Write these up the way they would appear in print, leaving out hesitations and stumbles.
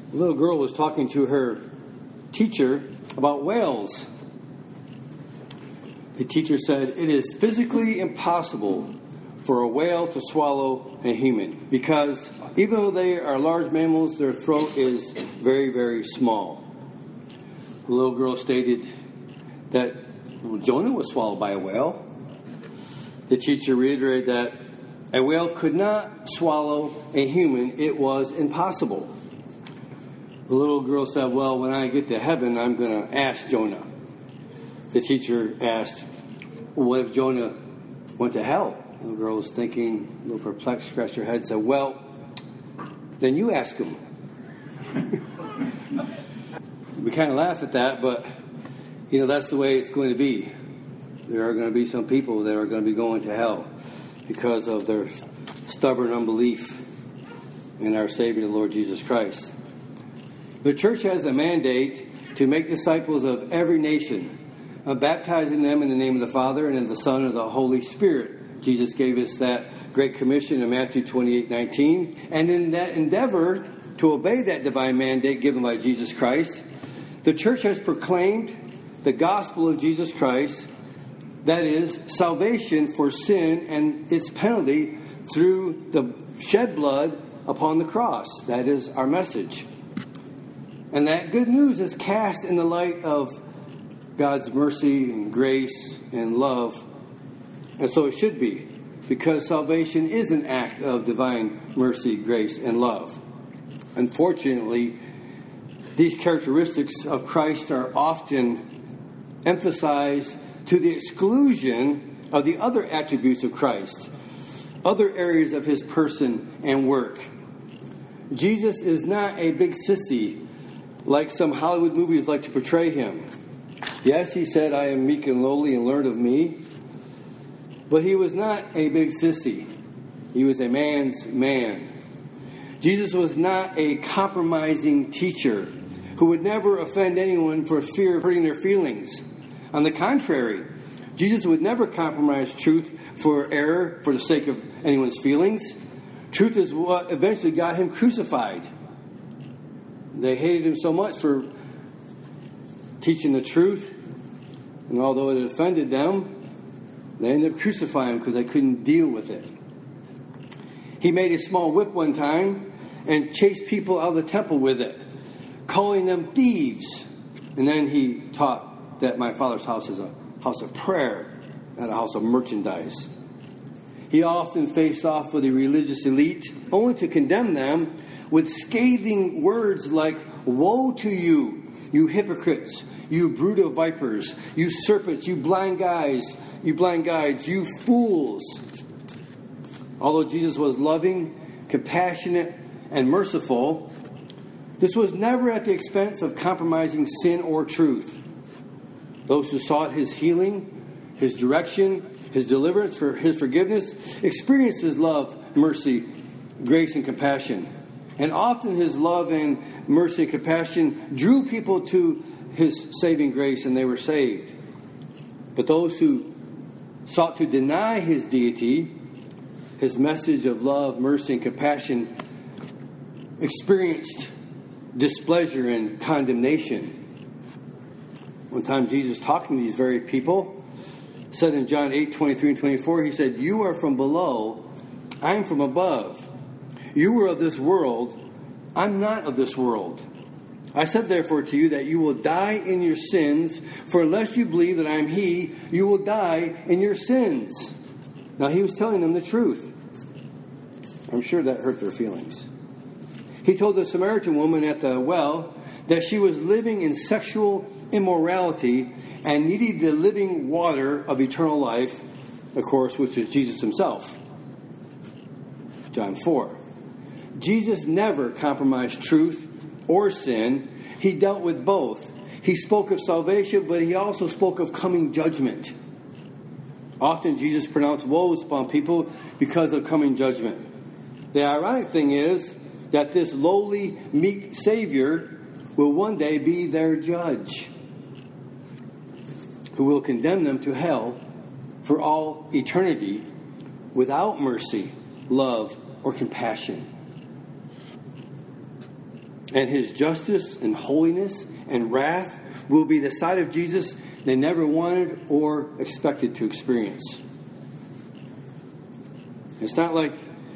A little girl was talking to her teacher about whales. The teacher said, "It is physically impossible for a whale to swallow a human because even though they are large mammals, their throat is very, very small." The little girl stated that Jonah was swallowed by a whale. The teacher reiterated that a whale could not swallow a human. It was impossible. The little girl said, "Well, when I get to heaven, I'm going to ask Jonah." The teacher asked, "Well, what if Jonah went to hell?" The little girl was thinking, a little perplexed, scratched her head, and said, "Well, then you ask him." We kind of laugh at that, but, that's the way it's going to be. There are going to be some people that are going to be going to hell because of their stubborn unbelief in our Savior, the Lord Jesus Christ. The church has a mandate to make disciples of every nation, baptizing them in the name of the Father and of the Son and of the Holy Spirit. Jesus gave us that great commission in Matthew 28:19. And in that endeavor to obey that divine mandate given by Jesus Christ, the church has proclaimed the gospel of Jesus Christ, that is, salvation for sin and its penalty through the shed blood upon the cross. That is our message. And that good news is cast in the light of God's mercy and grace and love. And so it should be, because salvation is an act of divine mercy, grace, and love. Unfortunately, these characteristics of Christ are often emphasized to the exclusion of the other attributes of Christ, other areas of his person and work. Jesus is not a big sissy like some Hollywood movies like to portray him. Yes, he said, "I am meek and lowly, and learn of me." But he was not a big sissy. He was a man's man. Jesus was not a compromising teacher who would never offend anyone for fear of hurting their feelings. On the contrary, Jesus would never compromise truth for error for the sake of anyone's feelings. Truth is what eventually got him crucified. They hated him so much for teaching the truth, and although it offended them, they ended up crucifying him because they couldn't deal with it. He made a small whip one time and chased people out of the temple with it, calling them thieves. And then he taught that my Father's house is a house of prayer, not a house of merchandise. He often faced off with the religious elite, only to condemn them with scathing words like, "Woe to you, you hypocrites, you brood of vipers, you serpents, you blind guides, you fools." Although Jesus was loving, compassionate, and merciful, this was never at the expense of compromising sin or truth. Those who sought his healing, his direction, his deliverance, for his forgiveness, experienced his love, mercy, grace, and compassion. And often his love and mercy and compassion drew people to his saving grace, and they were saved. But those who sought to deny his deity, his message of love, mercy, and compassion, experienced displeasure and condemnation. One time Jesus, talking to these very people, said in John 8:23 and 24, he said, "You are from below, I am from above. You were of this world, I'm not of this world. I said therefore to you that you will die in your sins, for unless you believe that I am he, you will die in your sins." Now he was telling them the truth. I'm sure that hurt their feelings. He told the Samaritan woman at the well that she was living in sexual immorality and needed the living water of eternal life, of course, which is Jesus himself. John 4. Jesus never compromised truth or sin. He dealt with both. He spoke of salvation, but he also spoke of coming judgment. Often Jesus pronounced woes upon people because of coming judgment. The ironic thing is that this lowly, meek Savior will one day be their judge, who will condemn them to hell for all eternity without mercy, love, or compassion. and his justice and holiness and wrath will be the side of Jesus they never wanted or expected to experience. It's not like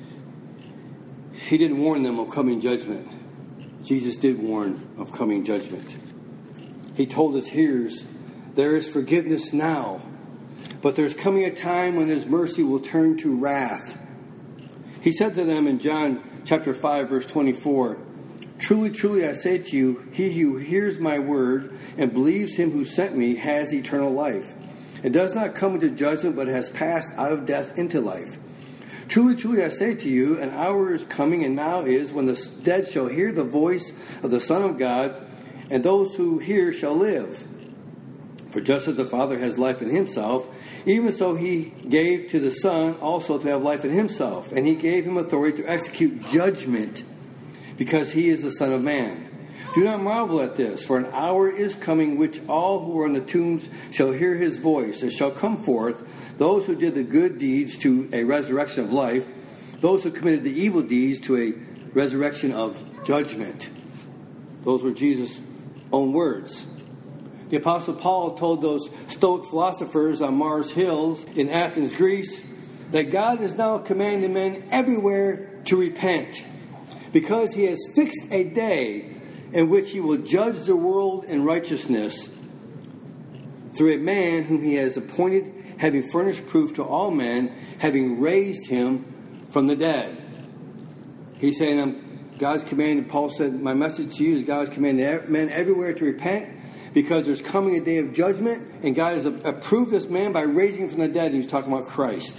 he didn't warn them of coming judgment. Jesus did warn of coming judgment. He told his hearers, there is forgiveness now, but there's coming a time when his mercy will turn to wrath. He said to them in John chapter 5, verse 24, truly, truly, I say to you, he who hears my word and believes him who sent me has eternal life, and does not come into judgment, but has passed out of death into life. Truly, truly, I say to you, an hour is coming, and now is, when the dead shall hear the voice of the Son of God, and those who hear shall live. For just as the Father has life in himself, even so he gave to the Son also to have life in himself. And he gave him authority to execute judgment, because he is the Son of Man. Do not marvel at this, for an hour is coming which all who are in the tombs shall hear his voice, and shall come forth, those who did the good deeds to a resurrection of life, those who committed the evil deeds to a resurrection of judgment. Those were Jesus' own words. The Apostle Paul told those Stoic philosophers on Mars Hill in Athens, Greece, that God is now commanding men everywhere to repent, because he has fixed a day in which he will judge the world in righteousness through a man whom he has appointed, having furnished proof to all men, having raised him from the dead. He's saying, God's commanded, Paul said, my message to you is God's commanded men everywhere to repent, because there's coming a day of judgment, and God has approved this man by raising him from the dead. And he's talking about Christ.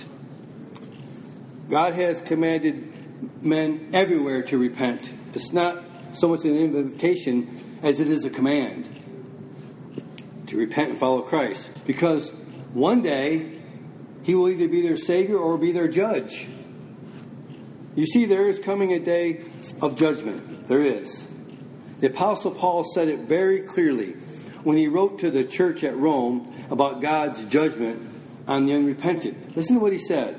God has commanded men everywhere to repent. It's not so much an invitation as it is a command to repent and follow Christ. Because one day, he will either be their Savior or be their judge. You see, there is coming a day of judgment. There is. The Apostle Paul said it very clearly when he wrote to the church at Rome about God's judgment on the unrepentant. Listen to what he said.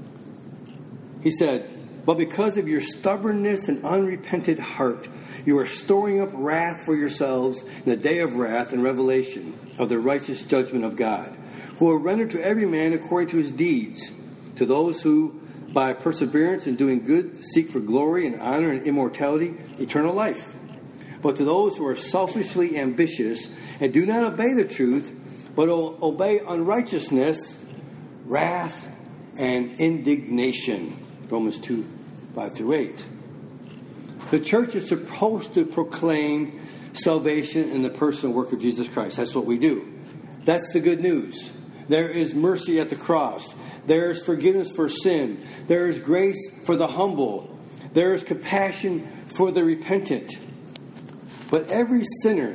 He said, but because of your stubbornness and unrepented heart, you are storing up wrath for yourselves in the day of wrath and revelation of the righteous judgment of God, who will render to every man according to his deeds. To those who, by perseverance in doing good, seek for glory and honor and immortality, eternal life. But to those who are selfishly ambitious and do not obey the truth, but obey unrighteousness, wrath and indignation. Romans 2, 5 through 8. The church is supposed to proclaim salvation in the person and work of Jesus Christ. That's what we do. That's the good news. There is mercy at the cross. There is forgiveness for sin. There is grace for the humble. There is compassion for the repentant. But every sinner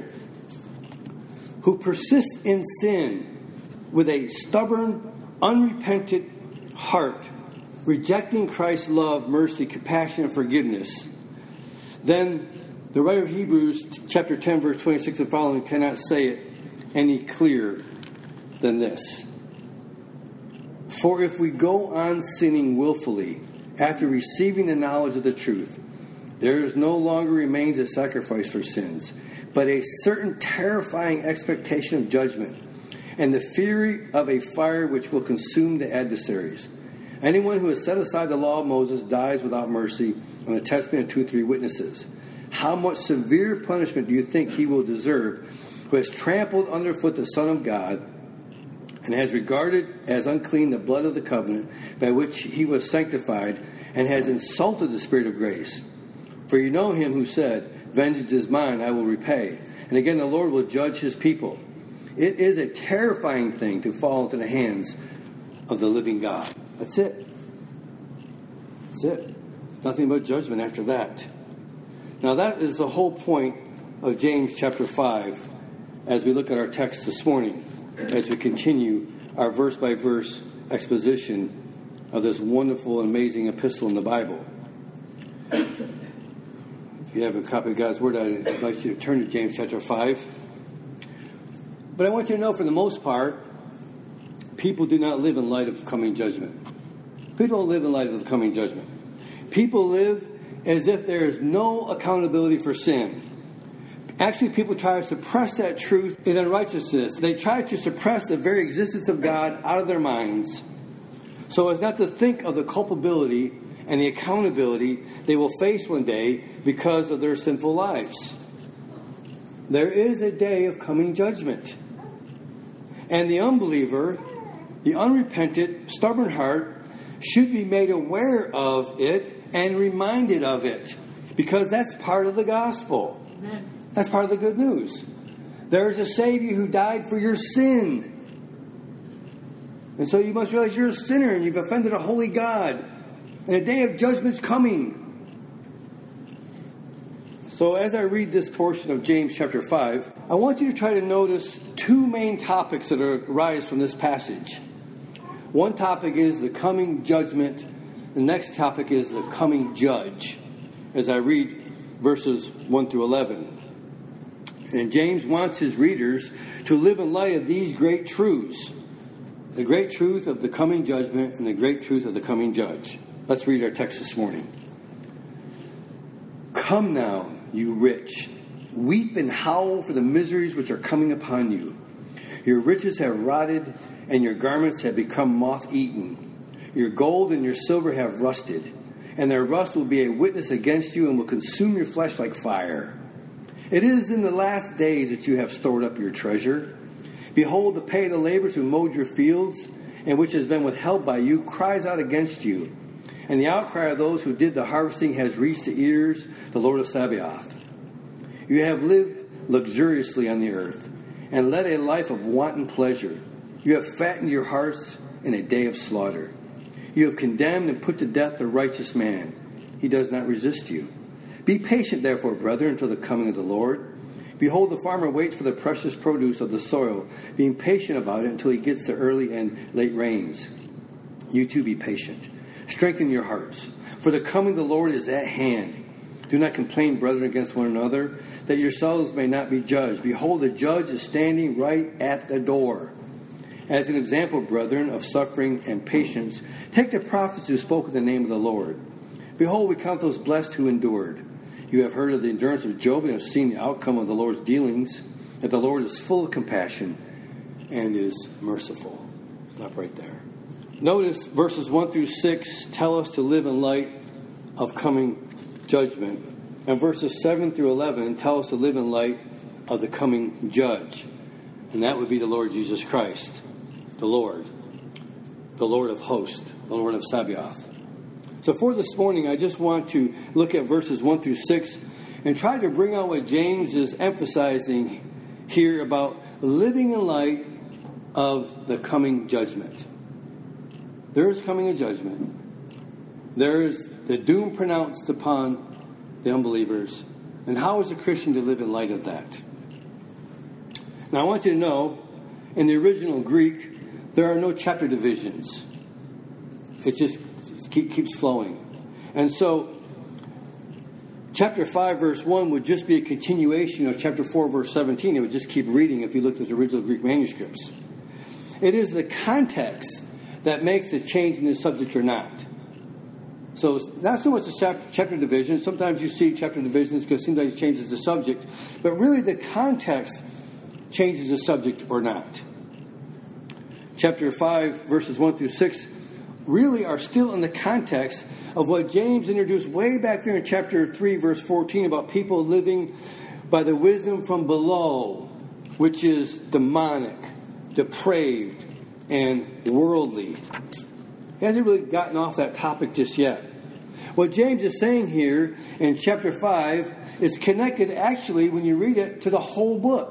who persists in sin with a stubborn, unrepentant heart, rejecting Christ's love, mercy, compassion, and forgiveness, then the writer of Hebrews chapter 10, verse 26 and following cannot say it any clearer than this. For if we go on sinning willfully after receiving the knowledge of the truth, there is no longer remains a sacrifice for sins, but a certain terrifying expectation of judgment and the fury of a fire which will consume the adversaries. Anyone who has set aside the law of Moses dies without mercy on the testimony of 2 or 3 witnesses. How much severe punishment do you think he will deserve who has trampled underfoot the Son of God and has regarded as unclean the blood of the covenant by which he was sanctified and has insulted the Spirit of grace? For you know him who said, vengeance is mine, I will repay. And again, the Lord will judge his people. It is a terrifying thing to fall into the hands of the living God. That's it. That's it. Nothing but judgment after that. Now that is the whole point of James chapter 5 as we look at our text this morning, as we continue our verse-by-verse exposition of this wonderful and amazing epistle in the Bible. If you have a copy of God's Word, I invite you to turn to James chapter 5. But I want you to know, for the most part, people do not live in light of coming judgment. People don't live in light of the coming judgment. People live as if there is no accountability for sin. Actually, people try to suppress that truth in unrighteousness. They try to suppress the very existence of God out of their minds so as not to think of the culpability and the accountability they will face one day because of their sinful lives. There is a day of coming judgment. And the unbeliever, the unrepentant, stubborn heart, should be made aware of it and reminded of it, because that's part of the gospel. Amen. That's part of the good news. There is a Savior who died for your sin. And so you must realize you're a sinner and you've offended a holy God. And a day of judgment's coming. So as I read this portion of James chapter 5, I want you to try to notice two main topics that arise from this passage. One topic is the coming judgment. The next topic is the coming judge. As I read verses 1 through 11. And James wants his readers to live in light of these great truths. The great truth of the coming judgment and the great truth of the coming judge. Let's read our text this morning. Come now, you rich. Weep and howl for the miseries which are coming upon you. Your riches have rotted, and your garments have become moth-eaten. Your gold and your silver have rusted, and their rust will be a witness against you and will consume your flesh like fire. It is in the last days that you have stored up your treasure. Behold, the pay of the laborers who mowed your fields, and which has been withheld by you, cries out against you. And the outcry of those who did the harvesting has reached the ears of the Lord of Sabaoth. You have lived luxuriously on the earth, and led a life of wanton pleasure. You have fattened your hearts in a day of slaughter. You have condemned and put to death the righteous man. He does not resist you. Be patient, therefore, brethren, until the coming of the Lord. Behold, the farmer waits for the precious produce of the soil, being patient about it until he gets the early and late rains. You too be patient. Strengthen your hearts, for the coming of the Lord is at hand. Do not complain, brethren, against one another, that yourselves may not be judged. Behold, the judge is standing right at the door. As an example, brethren, of suffering and patience, take the prophets who spoke in the name of the Lord. Behold, we count those blessed who endured. You have heard of the endurance of Job and have seen the outcome of the Lord's dealings, that the Lord is full of compassion and is merciful. Stop right there. Notice verses 1 through 6 tell us to live in light of coming judgment. And verses 7 through 11 tell us to live in light of the coming judge. And that would be the Lord Jesus Christ, the Lord of hosts, the Lord of Sabaoth. So for this morning, I just want to look at verses 1 through 6 and try to bring out what James is emphasizing here about living in light of the coming judgment. There is coming a judgment. There is the doom pronounced upon the unbelievers. And how is a Christian to live in light of that? Now I want you to know, in the original Greek, there are no chapter divisions. It just keeps flowing. And so, chapter 5, verse 1 would just be a continuation of chapter 4, verse 17. It would just keep reading if you looked at the original Greek manuscripts. It is the context that makes the change in the subject or not. So, not so much the chapter division. Sometimes you see chapter divisions because it seems like it changes the subject. But really, the context changes the subject or not. Chapter 5, verses 1 through 6 really are still in the context of what James introduced way back there in chapter 3, verse 14, about people living by the wisdom from below, which is demonic, depraved, and worldly. He hasn't really gotten off that topic just yet. What James is saying here in chapter 5 is connected, actually, when you read it, to the whole book.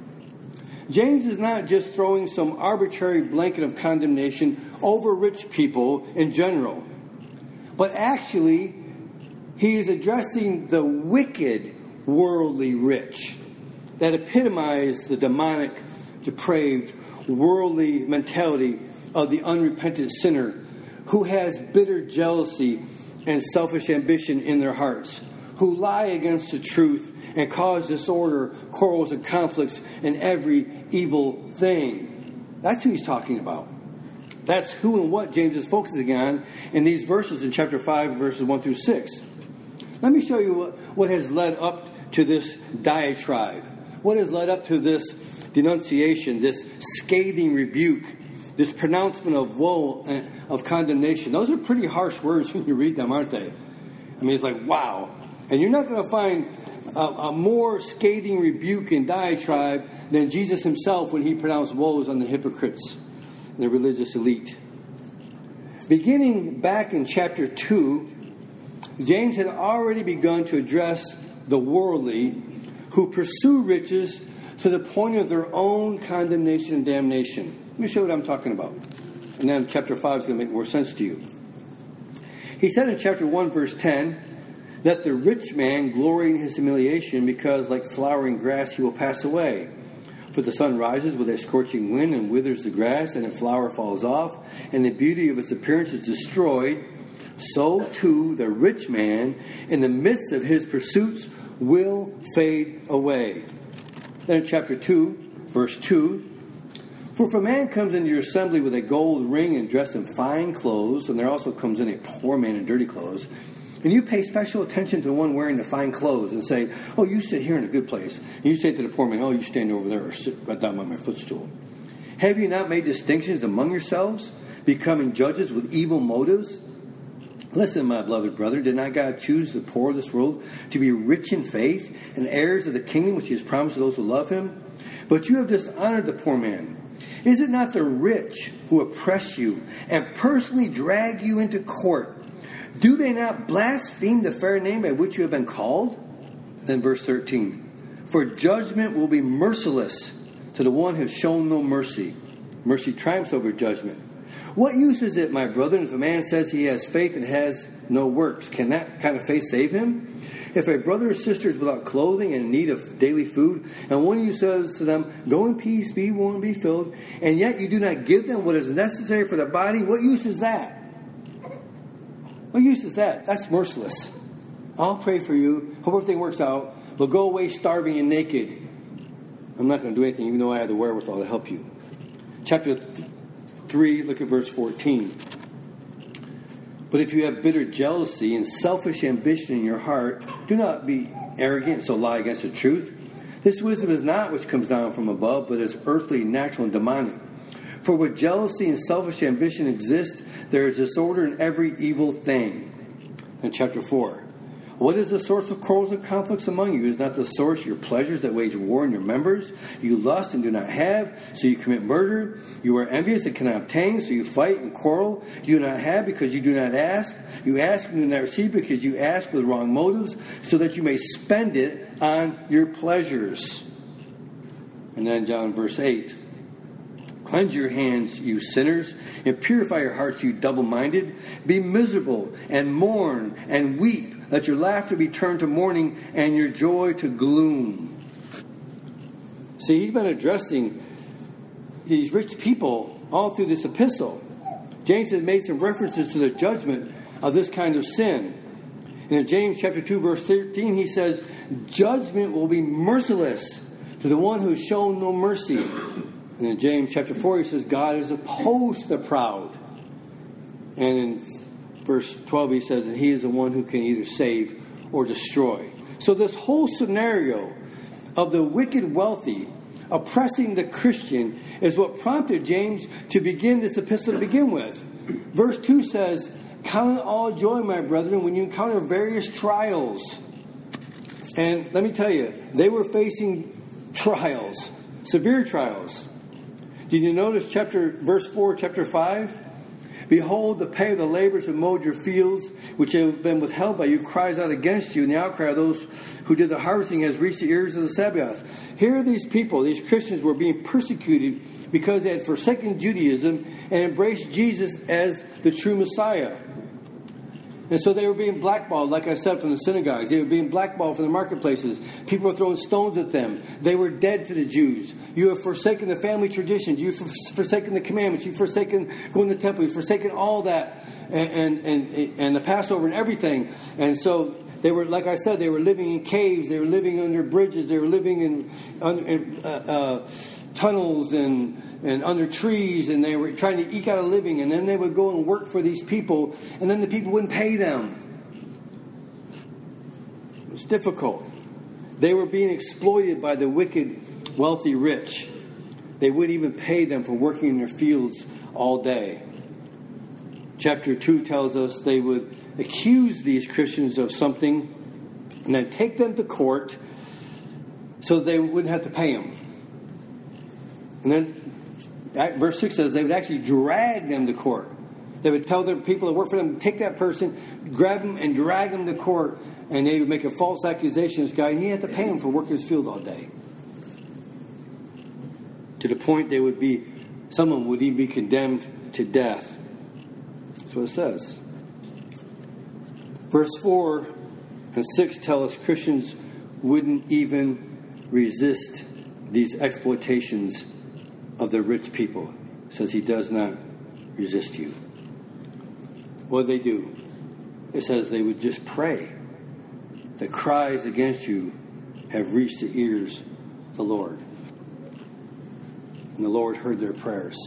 James is not just throwing some arbitrary blanket of condemnation over rich people in general, but actually he is addressing the wicked worldly rich that epitomize the demonic, depraved, worldly mentality of the unrepentant sinner who has bitter jealousy and selfish ambition in their hearts, who lie against the truth and cause disorder, quarrels, and conflicts in every evil thing. That's who he's talking about. That's who and what James is focusing on in these verses in chapter 5, verses 1 through 6. Let me show you what has led up to this diatribe. What has led up to this denunciation, this scathing rebuke, this pronouncement of woe and of condemnation. Those are pretty harsh words when you read them, aren't they? I mean, it's like, wow. And you're not going to find a more scathing rebuke and diatribe than Jesus himself when he pronounced woes on the hypocrites and the religious elite. Beginning back in chapter 2, James had already begun to address the worldly who pursue riches to the point of their own condemnation and damnation. Let me show you what I'm talking about. And then chapter 5 is going to make more sense to you. He said in chapter 1, verse 10, that the rich man glory in his humiliation because like flowering grass he will pass away. For the sun rises with a scorching wind and withers the grass, and a flower falls off, and the beauty of its appearance is destroyed. So too the rich man in the midst of his pursuits will fade away. Then in chapter 2, verse 2, for if a man comes into your assembly with a gold ring and dressed in fine clothes, and there also comes in a poor man in dirty clothes, and you pay special attention to the one wearing the fine clothes and say, oh, you sit here in a good place. And you say to the poor man, oh, you stand over there or sit right down by my footstool. Have you not made distinctions among yourselves, becoming judges with evil motives? Listen, my beloved brother, did not God choose the poor of this world to be rich in faith and heirs of the kingdom which he has promised to those who love him? But you have dishonored the poor man. Is it not the rich who oppress you and personally drag you into court? Do they not blaspheme the fair name by which you have been called? Then verse 13. For judgment will be merciless to the one who has shown no mercy. Mercy triumphs over judgment. What use is it, my brethren, if a man says he has faith and has no works? Can that kind of faith save him? If a brother or sister is without clothing and in need of daily food, and one of you says to them, go in peace, be warm, be filled, and yet you do not give them what is necessary for the body, what use is that? What use is that? That's merciless. I'll pray for you, hope everything works out, but go away starving and naked. I'm not going to do anything, even though I have the wherewithal to help you. Chapter 3, look at verse 14. But if you have bitter jealousy and selfish ambition in your heart, do not be arrogant, so lie against the truth. This wisdom is not which comes down from above, but is earthly, natural, and demonic. For where jealousy and selfish ambition exist, there is disorder in every evil thing. In chapter 4. What is the source of quarrels and conflicts among you? Is not the source your pleasures that wage war in your members? You lust and do not have, so you commit murder. You are envious and cannot obtain, so you fight and quarrel. You do not have because you do not ask. You ask and do not receive because you ask with wrong motives, so that you may spend it on your pleasures. And then John verse 8. Cleanse your hands, you sinners, and purify your hearts, you double-minded. Be miserable and mourn and weep. Let your laughter be turned to mourning and your joy to gloom. See, he's been addressing these rich people all through this epistle. James has made some references to the judgment of this kind of sin. And in James chapter 2, verse 13, he says, judgment will be merciless to the one who has shown no mercy. And in James chapter 4, he says, God is opposed to the proud. And in verse 12, he says that he is the one who can either save or destroy. So this whole scenario of the wicked wealthy oppressing the Christian is what prompted James to begin this epistle to begin with. Verse 2 says, count it all joy, my brethren, when you encounter various trials. And let me tell you, they were facing trials, severe trials. Did you notice verse 4, chapter 5? Behold, the pay of the laborers who mowed your fields, which have been withheld by you, cries out against you, and the outcry of those who did the harvesting has reached the ears of the Sabaoth. Here these people, these Christians, were being persecuted because they had forsaken Judaism and embraced Jesus as the true Messiah. And so they were being blackballed, like I said, from the synagogues. They were being blackballed from the marketplaces. People were throwing stones at them. They were dead to the Jews. You have forsaken the family traditions. You've forsaken the commandments. You've forsaken going to the temple. You've forsaken all that and the Passover and everything. And so they were, like I said, they were living in caves. They were living under bridges. They were living in tunnels and under trees, and they were trying to eke out a living, and then they would go and work for these people, and then the people wouldn't pay them. It's difficult. They were being exploited by the wicked, wealthy rich. They wouldn't even pay them for working in their fields all day. Chapter 2 tells us they would accuse these Christians of something and then take them to court so they wouldn't have to pay them. And then verse 6 says they would actually drag them to court. They would tell their people that work for them, take that person, grab them and drag them to court, and they would make a false accusation of this guy, and he had to pay him for working his field all day. To the point someone would even be condemned to death. That's what it says. Verse 4 and 6 tell us Christians wouldn't even resist these exploitations of the rich people. It says he does not resist you. What did they do? It says they would just pray. The cries against you have reached the ears of the Lord. And the Lord heard their prayers.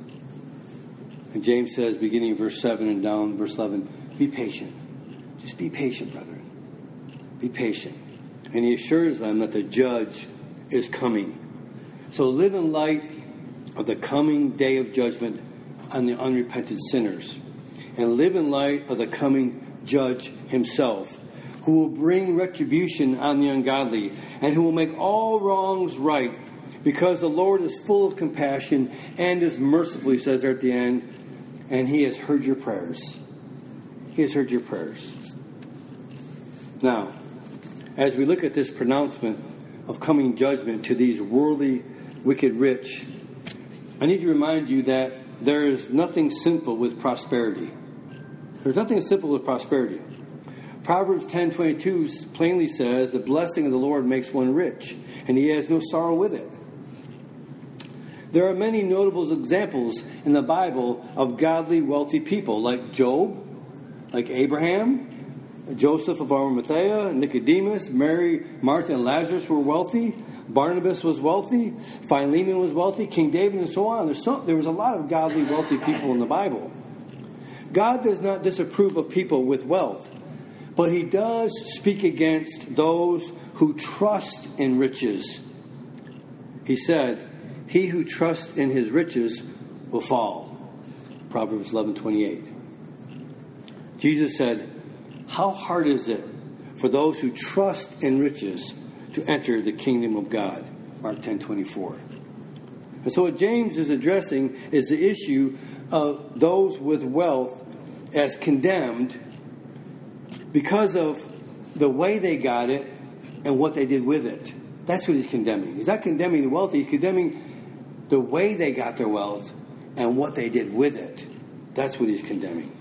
And James says, beginning verse 7 and down verse 11, be patient. Just be patient, brethren. Be patient. And he assures them that the judge is coming. So live in light of the coming day of judgment on the unrepentant sinners. And live in light of the coming judge himself, who will bring retribution on the ungodly and who will make all wrongs right, because the Lord is full of compassion and is merciful, he says there at the end, and he has heard your prayers. He has heard your prayers. Now, as we look at this pronouncement of coming judgment to these worldly, wicked rich, I need to remind you that there is nothing sinful with prosperity. There's nothing simple with prosperity. Proverbs 10:22 plainly says, the blessing of the Lord makes one rich, and he has no sorrow with it. There are many notable examples in the Bible of godly, wealthy people, like Job, like Abraham, Joseph of Arimathea, Nicodemus, Mary, Martha, and Lazarus were wealthy. Barnabas was wealthy. Philemon was wealthy. King David, and so on. There was a lot of godly, wealthy people in the Bible. God does not disapprove of people with wealth, but he does speak against those who trust in riches. He said, he who trusts in his riches will fall. Proverbs 11:28. Jesus said, how hard is it for those who trust in riches to enter the kingdom of God? Mark 10:24. And so what James is addressing is the issue of those with wealth as condemned because of the way they got it and what they did with it. That's what he's condemning. He's not condemning the wealthy. He's condemning the way they got their wealth and what they did with it. That's what he's condemning.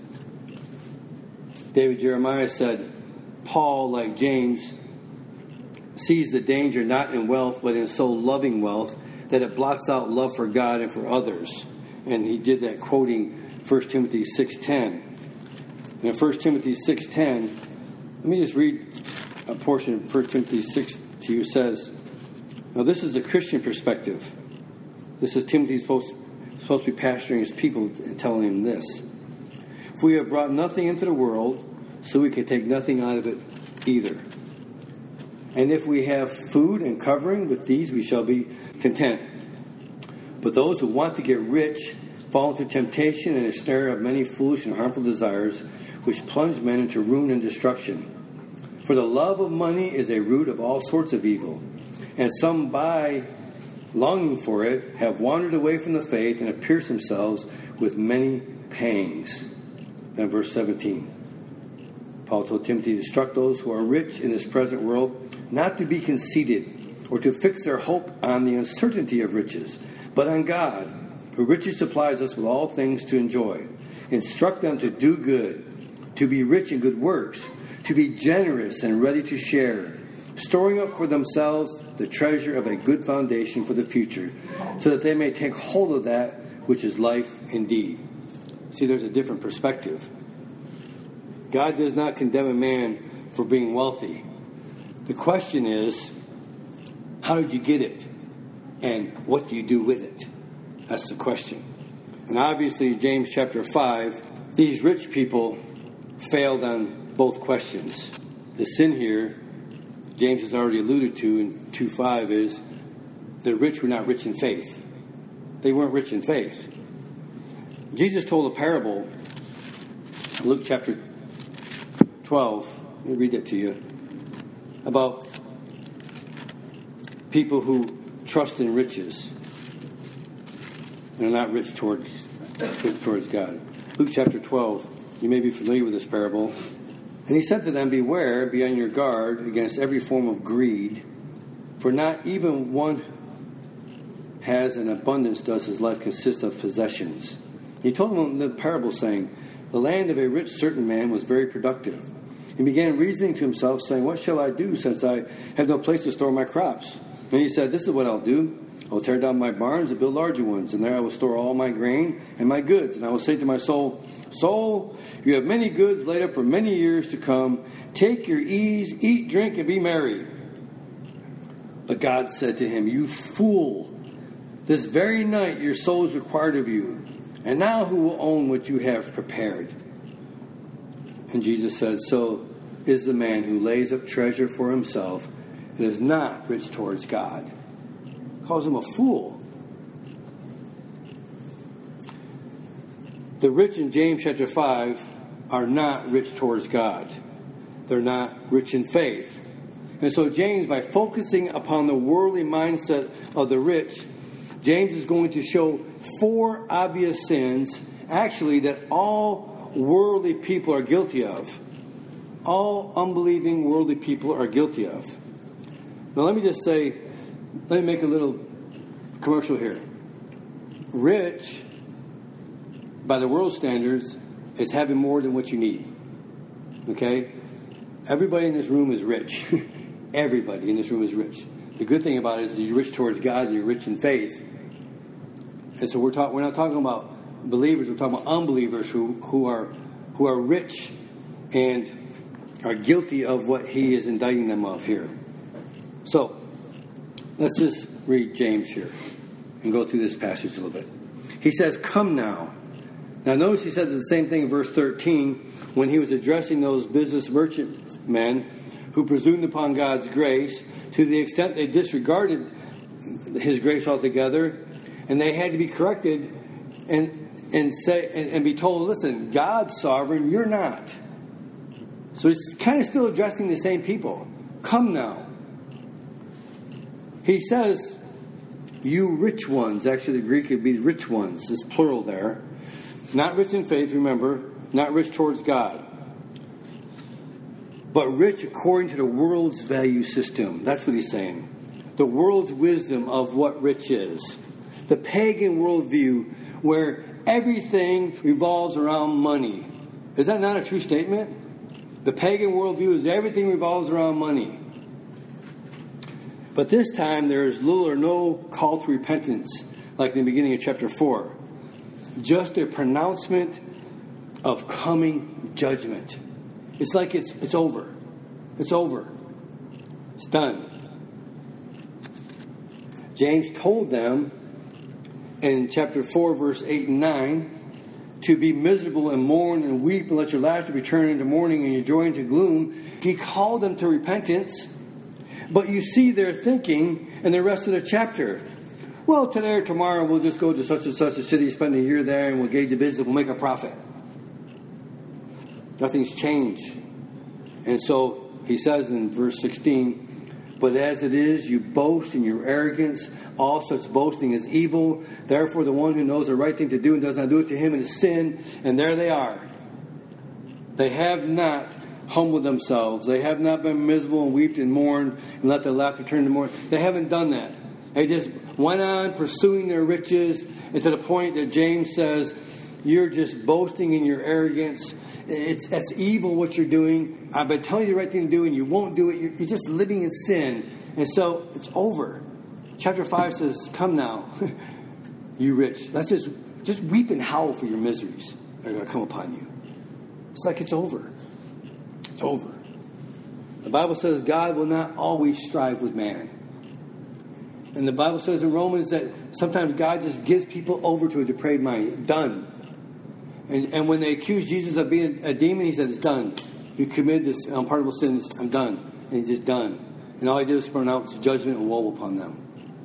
David Jeremiah said, Paul, like James, sees the danger not in wealth, but in so loving wealth that it blots out love for God and for others. And he did that quoting 1 Timothy 6:10. And in 1 Timothy 6:10, let me just read a portion of 1 Timothy 6 to you. It says, now this is the Christian perspective. This is Timothy supposed to be pastoring his people and telling him this. For we have brought nothing into the world, so we can take nothing out of it either. And if we have food and covering, with these we shall be content. But those who want to get rich fall into temptation and a snare of many foolish and harmful desires, which plunge men into ruin and destruction. For the love of money is a root of all sorts of evil, and some by longing for it have wandered away from the faith and have pierced themselves with many pangs. Then verse 17. Paul told Timothy to instruct those who are rich in this present world not to be conceited or to fix their hope on the uncertainty of riches, but on God, who richly supplies us with all things to enjoy. Instruct them to do good, to be rich in good works, to be generous and ready to share, storing up for themselves the treasure of a good foundation for the future, so that they may take hold of that which is life indeed. See, there's a different perspective. God does not condemn a man for being wealthy. The question is, how did you get it? And what do you do with it? That's the question. And obviously, James chapter 5, these rich people failed on both questions. The sin here James has already alluded to in 2:5 is the rich were not rich in faith. They weren't rich in faith. Jesus told a parable, Luke chapter 12, let me read that to you, about people who trust in riches and are not rich towards God. Luke chapter 12, you may be familiar with this parable. And he said to them, beware, be on your guard against every form of greed, for not even one has an abundance does his life consist of possessions. He told them the parable saying, the land of a rich certain man was very productive. He began reasoning to himself, saying, what shall I do since I have no place to store my crops? And he said, this is what I'll do. I'll tear down my barns and build larger ones, and there I will store all my grain and my goods. And I will say to my soul, soul, you have many goods laid up for many years to come. Take your ease, eat, drink, and be merry. But God said to him, you fool, this very night your soul is required of you. And now who will own what you have prepared? And Jesus said, so is the man who lays up treasure for himself and is not rich towards God. Calls him a fool. The rich in James chapter 5 are not rich towards God. They're not rich in faith. And so James, by focusing upon the worldly mindset of the rich, James is going to show 4 obvious sins, actually, that all worldly people are guilty of. All unbelieving worldly people are guilty of. Now let me just say, let me make a little commercial here. Rich, by the world standards, is having more than what you need. Okay? Everybody in this room is rich. Everybody in this room is rich. The good thing about it is you're rich towards God and you're rich in faith. And so we're not talking about believers, we're talking about unbelievers who are rich and are guilty of what he is indicting them of here. So, let's just read James here and go through this passage a little bit. He says, come now. Now notice he said the same thing in verse 13 when he was addressing those business merchantmen who presumed upon God's grace to the extent they disregarded his grace altogether, and they had to be corrected and be told, listen, God's sovereign, you're not. So he's kind of still addressing the same people. Come now. He says, you rich ones. Actually, the Greek would be rich ones. It's plural there. Not rich in faith, remember. Not rich towards God. But rich according to the world's value system. That's what he's saying. The world's wisdom of what rich is. The pagan worldview where everything revolves around money. Is that not a true statement? The pagan worldview is everything revolves around money. But this time there is little or no call to repentance, like in the beginning of chapter 4. Just a pronouncement of coming judgment. It's like it's over. It's over. It's done. James told them in chapter 4, verse 8 and 9, to be miserable and mourn and weep and let your laughter be turned into mourning and your joy into gloom. He called them to repentance. But you see their thinking in the rest of the chapter. Well, today or tomorrow we'll just go to such and such a city, spend a year there, and we'll gauge the business, we'll make a profit. Nothing's changed. And so he says in verse 16, but as it is, you boast in your arrogance. All such boasting is evil. Therefore, the one who knows the right thing to do and does not do it, to him it is sin. And there they are. They have not humbled themselves. They have not been miserable and wept and mourned and let their laughter turn to mourning. They haven't done that. They just went on pursuing their riches, and to the point that James says, you're just boasting in your arrogance. That's evil what you're doing. I've been telling you the right thing to do and you won't do it. You're just living in sin. And so it's over. Chapter 5 says, come now, you rich. Let's just weep and howl for your miseries that are going to come upon you. It's like it's over. It's over. The Bible says God will not always strive with man. And the Bible says in Romans that sometimes God just gives people over to a depraved mind. Done. And when they accuse Jesus of being a demon, he said, it's done. You committed this unpardonable sin. I'm done. And he's just done. And all he did was pronounce judgment and woe upon them.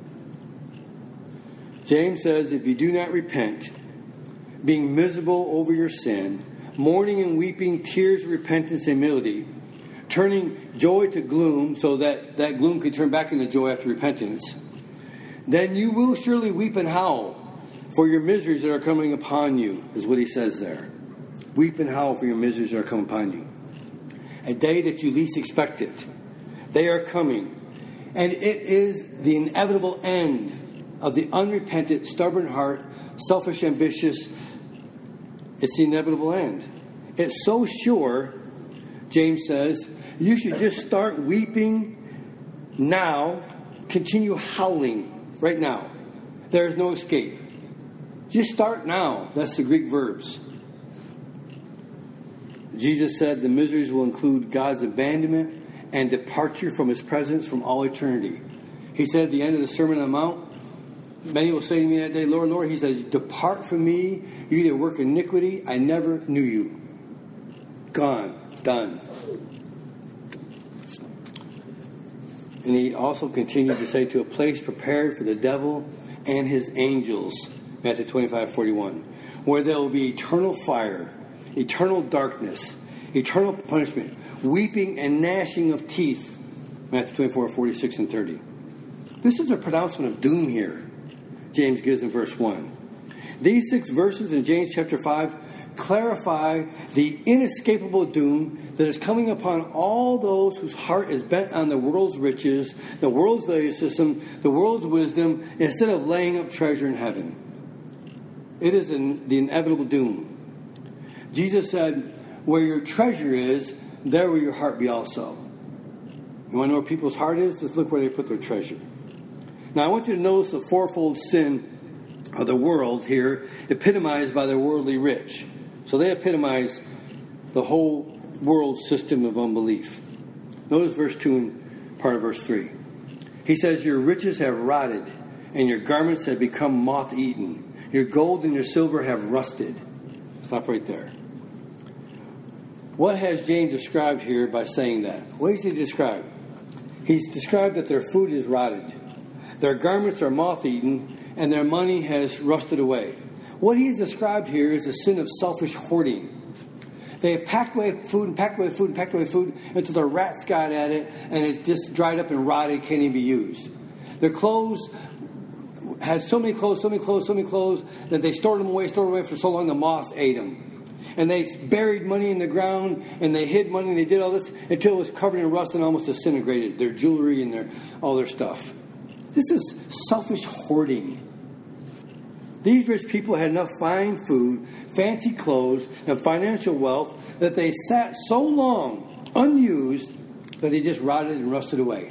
James says, if you do not repent, being miserable over your sin, mourning and weeping, tears of repentance and humility, turning joy to gloom so that gloom can turn back into joy after repentance, then you will surely weep and howl for your miseries that are coming upon you, is what he says there. Weep and howl for your miseries that are coming upon you. A day that you least expect it. They are coming. And it is the inevitable end of the unrepentant, stubborn heart, selfish, ambitious. It's the inevitable end. It's so sure, James says, you should just start weeping now, continue howling right now. There's no escape. Just start now. That's the Greek verbs. Jesus said the miseries will include God's abandonment and departure from his presence from all eternity. He said at the end of the Sermon on the Mount, many will say to me that day, Lord, Lord, he says, depart from me, you either work iniquity, I never knew you. Gone. Done. And he also continued to say, to a place prepared for the devil and his angels, Matthew 25:41, where there will be eternal fire, eternal darkness, eternal punishment, weeping and gnashing of teeth, Matthew 24:46 and 30. This is a pronouncement of doom here, James gives in verse 1. These 6 verses in James chapter 5 clarify the inescapable doom that is coming upon all those whose heart is bent on the world's riches, the world's value system, the world's wisdom, instead of laying up treasure in heaven. It is the inevitable doom. Jesus said, where your treasure is, there will your heart be also. You want to know where people's heart is? Just look where they put their treasure. Now, I want you to notice the fourfold sin of the world here, epitomized by the worldly rich. So they epitomize the whole world system of unbelief. Notice verse 2 and part of verse 3. He says, your riches have rotted, and your garments have become moth-eaten. Your gold and your silver have rusted. Stop right there. What has James described here by saying that? What does he describe? He's described that their food is rotted. Their garments are moth-eaten, and their money has rusted away. What he's described here is a sin of selfish hoarding. They have packed away food and packed away food and packed away food until the rats got at it, and it's just dried up and rotted, can't even be used. Their clothes had so many clothes that they stored them away for so long the moths ate them. And they buried money in the ground, and they hid money, and they did all this until it was covered in rust and almost disintegrated. Their jewelry and all their stuff. This is selfish hoarding. These rich people had enough fine food, fancy clothes, and financial wealth that they sat so long unused that they just rotted and rusted away.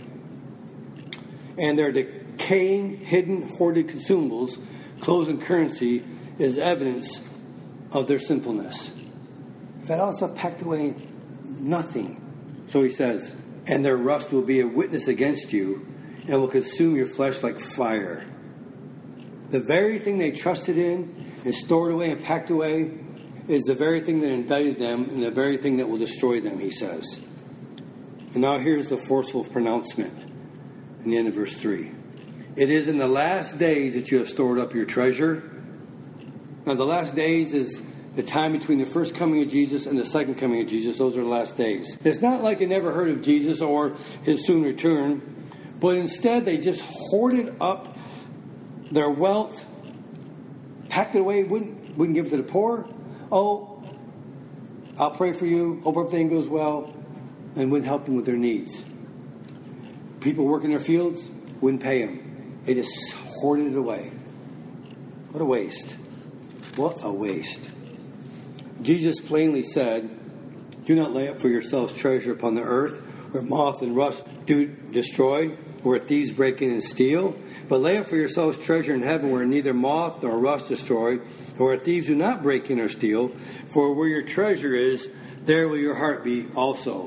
And their decaying, hidden, hoarded consumables, clothes and currency, is evidence of their sinfulness. That all stuff packed away, nothing. So he says, and their rust will be a witness against you and will consume your flesh like fire. The very thing they trusted in and stored away and packed away is the very thing that indicted them and the very thing that will destroy them, he says. And now here's the forceful pronouncement in the end of verse 3. It is in the last days that you have stored up your treasure. Now the last days is the time between the first coming of Jesus and the second coming of Jesus. Those are the last days. It's not like they never heard of Jesus or his soon return, but instead they just hoarded up their wealth, packed it away, wouldn't give it to the poor. Oh, I'll pray for you, hope everything goes well, and wouldn't help them with their needs. People working their fields, wouldn't pay them. They just hoarded it away. What a waste. What a waste. Jesus plainly said, do not lay up for yourselves treasure upon the earth, where moth and rust do destroy, where thieves break in and steal. But lay up for yourselves treasure in heaven, where neither moth nor rust destroy, and where thieves do not break in or steal. For where your treasure is, there will your heart be also.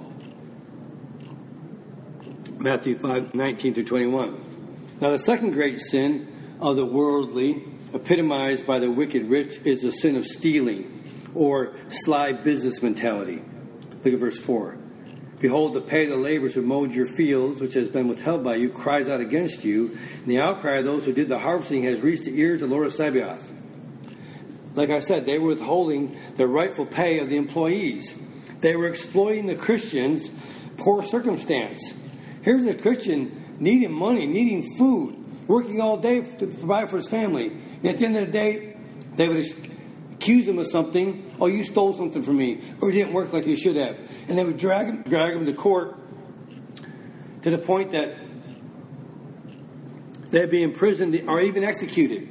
Matthew 5:19-21. Now the second great sin of the worldly, epitomized by the wicked rich, is the sin of stealing, or sly business mentality. Look at verse 4. Behold, the pay of the laborers who mowed your fields, which has been withheld by you, cries out against you. And the outcry of those who did the harvesting has reached the ears of the Lord of Sabaoth. Like I said, they were withholding the rightful pay of the employees. They were exploiting the Christians' poor circumstance. Here's a Christian needing money, needing food, working all day to provide for his family. And at the end of the day, they would accuse him of something. Oh, you stole something from me. Or you didn't work like you should have. And they would drag him to court to the point that they'd be imprisoned or even executed.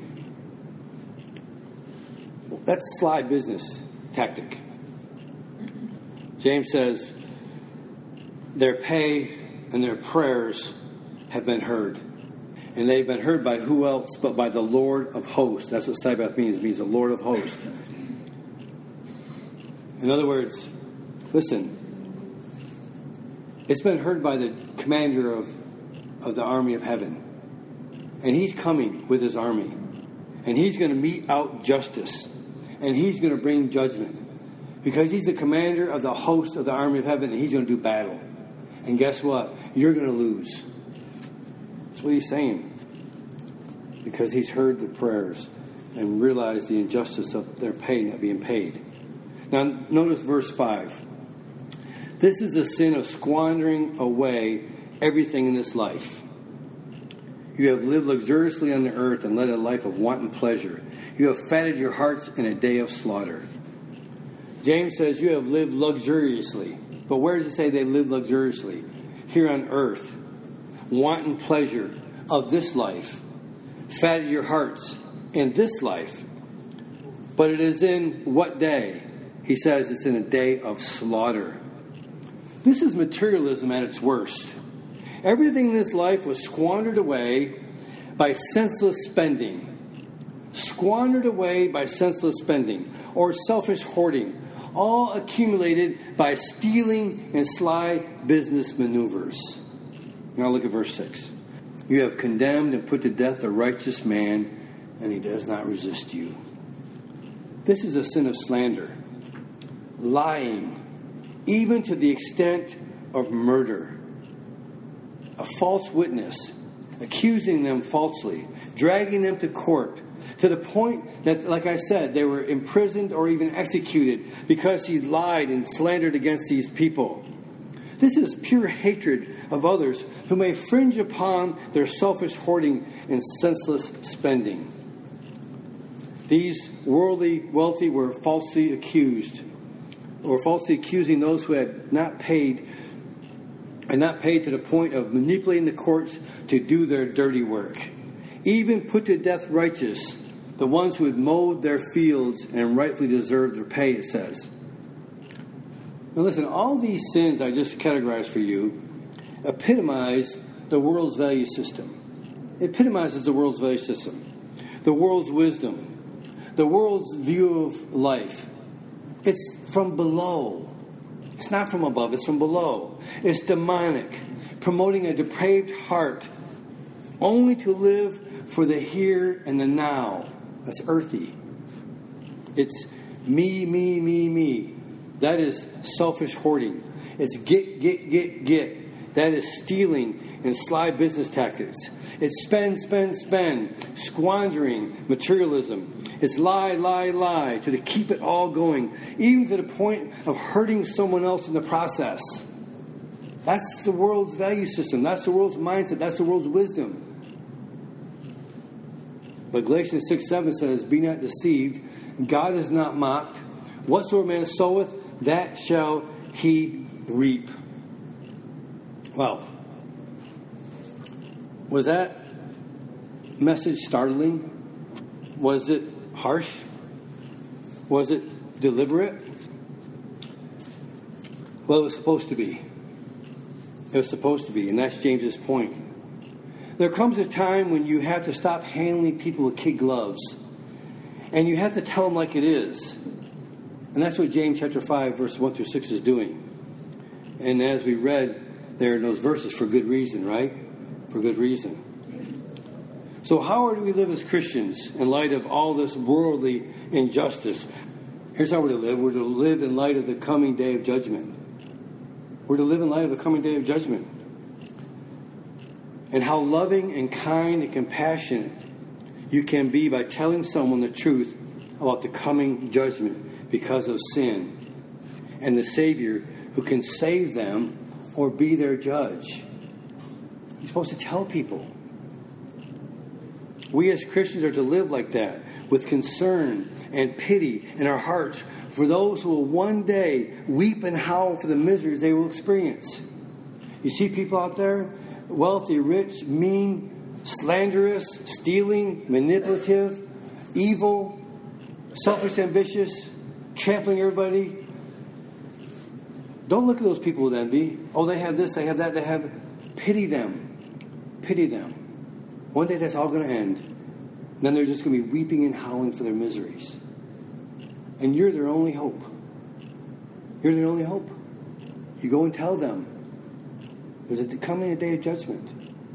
That's a sly business tactic. James says, their pay and their prayers have been heard. And they've been heard by who else but by the Lord of hosts. That's what Sabaoth means. It means the Lord of hosts. In other words, listen, it's been heard by the commander of the army of heaven. And he's coming with his army. And he's going to mete out justice. And he's going to bring judgment. Because he's the commander of the host of the army of heaven. And he's going to do battle. And guess what? You're going to lose. That's what he's saying. Because he's heard the prayers and realized the injustice of their pay not being paid. Now, notice verse 5. This is the sin of squandering away everything in this life. You have lived luxuriously on the earth and led a life of wanton pleasure. You have fatted your hearts in a day of slaughter. James says you have lived luxuriously. But where does it say they lived luxuriously? Here on earth. Wanton pleasure of this life. Fatted your hearts in this life. But it is in what day? He says it's in a day of slaughter. This is materialism at its worst. Everything in this life was squandered away by senseless spending. Squandered away by senseless spending or selfish hoarding. All accumulated by stealing and sly business maneuvers. Now look at verse 6. You have condemned and put to death a righteous man, and he does not resist you. This is a sin of slander. Lying, even to the extent of murder. A false witness, accusing them falsely, dragging them to court, to the point that, like I said, they were imprisoned or even executed because he lied and slandered against these people. This is pure hatred of others who may fringe upon their selfish hoarding and senseless spending. These worldly wealthy were falsely accused, or falsely accusing those who had not paid, and not paid to the point of manipulating the courts to do their dirty work. Even put to death righteous, the ones who had mowed their fields and rightfully deserved their pay, it says. Now listen, all these sins I just categorized for you epitomize the world's value system. It epitomizes the world's value system. The world's wisdom. The world's view of life. It's from below. It's not from above, it's from below. It's demonic, promoting a depraved heart only to live for the here and the now. That's earthy. It's me, me, me, me. That is selfish hoarding. It's get. That is stealing and sly business tactics. It's spend, squandering, materialism. It's lie, to keep it all going, even to the point of hurting someone else in the process. That's the world's value system. That's the world's mindset. That's the world's wisdom. But Galatians 6:7 says, be not deceived. God is not mocked. Whatsoever man soweth, that shall he reap. Well, was that message startling? Was it harsh? Was it deliberate? Well, it was supposed to be. It was supposed to be, and that's James's point. There comes a time when you have to stop handling people with kid gloves, and you have to tell them like it is. And that's what James chapter 5, verse 1 through 6 is doing. And as we read there in those verses, for good reason, right? For good reason. So how do we live as Christians in light of all this worldly injustice? Here's how we're to live. We're to live in light of the coming day of judgment. We're to live in light of the coming day of judgment. And how loving and kind and compassionate you can be by telling someone the truth about the coming judgment because of sin and the Savior who can save them or be their judge. You're supposed to tell people. We as Christians are to live like that, with concern and pity in our hearts for those who will one day weep and howl for the miseries they will experience. You see people out there, wealthy, rich, mean, slanderous, stealing, manipulative, evil, selfish, ambitious, trampling everybody. Don't look at those people with envy. Oh, they have this, they have that, they have... Pity them. Pity them. One day that's all going to end. And then they're just going to be weeping and howling for their miseries. And you're their only hope. You're their only hope. You go and tell them there's coming a day of judgment.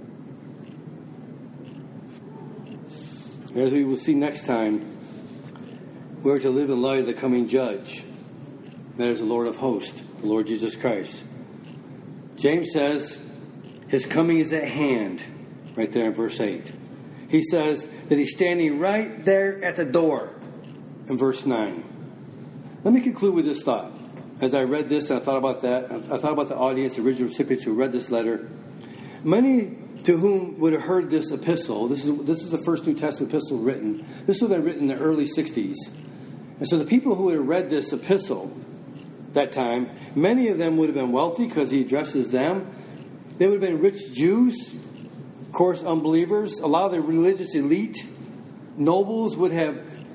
As we will see next time, we're to live in light of the coming judge. That is the Lord of hosts, the Lord Jesus Christ. James says his coming is at hand, right there in verse 8. He says that he's standing right there at the door in verse 9. Let me conclude with this thought. As I read this and I thought about that, I thought about the audience, the original recipients who read this letter. Many to whom would have heard this epistle, this is the first New Testament epistle written. This would have been written in the early 60s. And so the people who would have read this epistle that time, many of them would have been wealthy because he addresses them. They would have been rich Jews, of course, unbelievers. A lot of the religious elite, nobles would have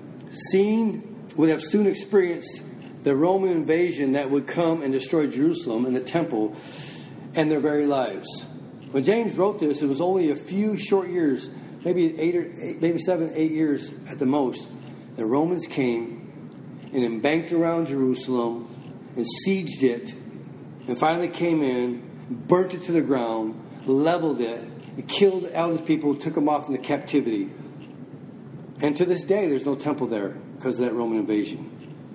soon experienced the Roman invasion that would come and destroy Jerusalem and the temple and their very lives. When James wrote this, it was only a few short years, maybe 7, 8 years at the most. The Romans came and embanked around Jerusalem and sieged it, and finally came in, burnt it to the ground, leveled it, and killed all these people, took them off into captivity. And to this day, there's no temple there because of that Roman invasion.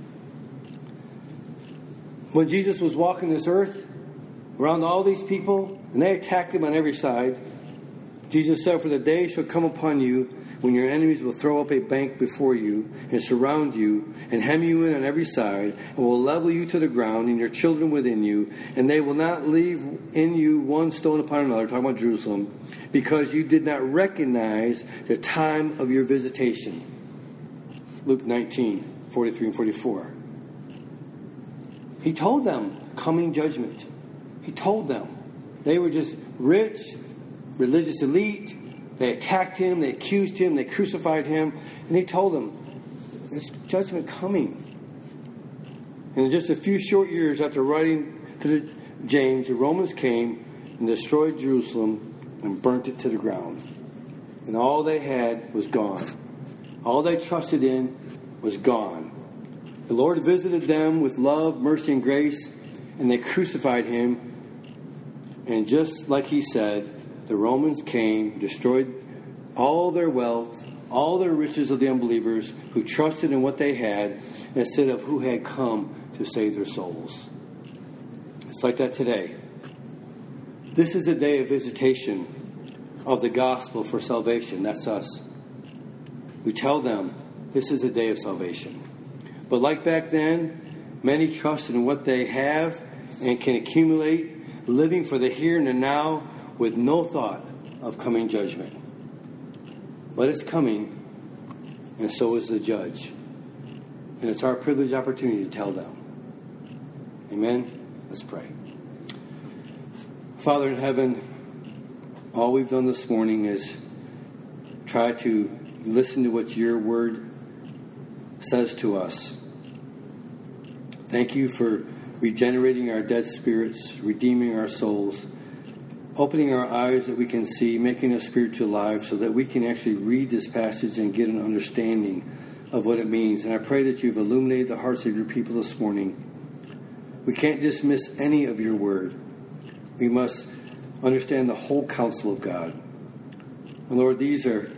When Jesus was walking this earth, around all these people, and they attacked him on every side, Jesus said, "For the day shall come upon you when your enemies will throw up a bank before you and surround you and hem you in on every side and will level you to the ground and your children within you, and they will not leave in you one stone upon another," talking about Jerusalem, "because you did not recognize the time of your visitation." Luke 19, 43 and 44. He told them coming judgment. He told them. They were just rich, religious elite. They attacked him. They accused him. They crucified him. And he told them, there's judgment coming. And in just a few short years after writing to James, the Romans came and destroyed Jerusalem and burnt it to the ground. And all they had was gone. All they trusted in was gone. The Lord visited them with love, mercy, and grace, and they crucified him. And just like he said, the Romans came, destroyed all their wealth, all their riches of the unbelievers who trusted in what they had instead of who had come to save their souls. It's like that today. This is a day of visitation of the gospel for salvation. That's us. We tell them this is a day of salvation. But like back then, many trusted in what they have and can accumulate, living for the here and the now with no thought of coming judgment. But it's coming, and so is the judge. And it's our privileged opportunity to tell them. Amen? Let's pray. Father in heaven, all we've done this morning is try to listen to what your word says to us. Thank you for regenerating our dead spirits, redeeming our souls, opening our eyes that we can see, making us spiritual alive so that we can actually read this passage and get an understanding of what it means. And I pray that you've illuminated the hearts of your people this morning. We can't dismiss any of your word. We must understand the whole counsel of God. And Lord, these are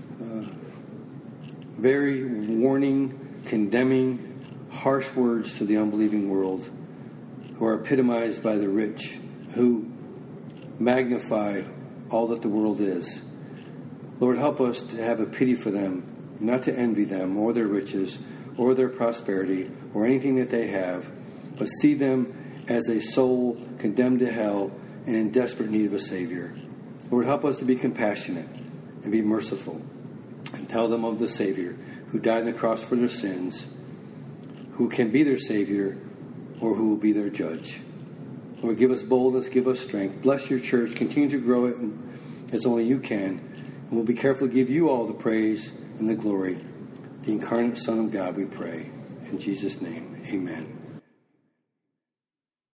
very warning, condemning, harsh words to the unbelieving world who are epitomized by the rich, who magnify all that the world is. Lord, help us to have a pity for them, not to envy them or their riches or their prosperity or anything that they have, but see them as a soul condemned to hell and in desperate need of a Savior. Lord, help us to be compassionate and be merciful and tell them of the Savior who died on the cross for their sins, who can be their Savior or who will be their judge. Lord, give us boldness, give us strength. Bless your church. Continue to grow it as only you can. And we'll be careful to give you all the praise and the glory. The incarnate Son of God, we pray. In Jesus' name, amen.